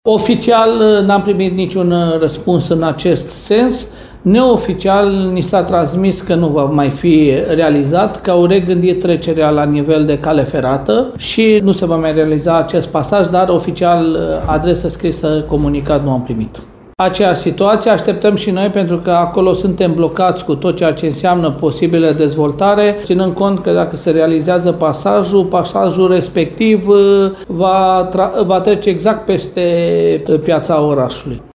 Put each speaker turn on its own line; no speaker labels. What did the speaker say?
Oficial n-am primit niciun răspuns în acest sens. Neoficial ni s-a transmis că nu va mai fi realizat, că au regândit trecerea la nivel de cale ferată și nu se va mai realiza acest pasaj, dar oficial adresă scrisă, comunicat nu am primit. Aceeași situație așteptăm și noi, pentru că acolo suntem blocați cu tot ceea ce înseamnă posibilă dezvoltare, ținând cont că dacă se realizează pasajul respectiv va trece exact peste piața orașului.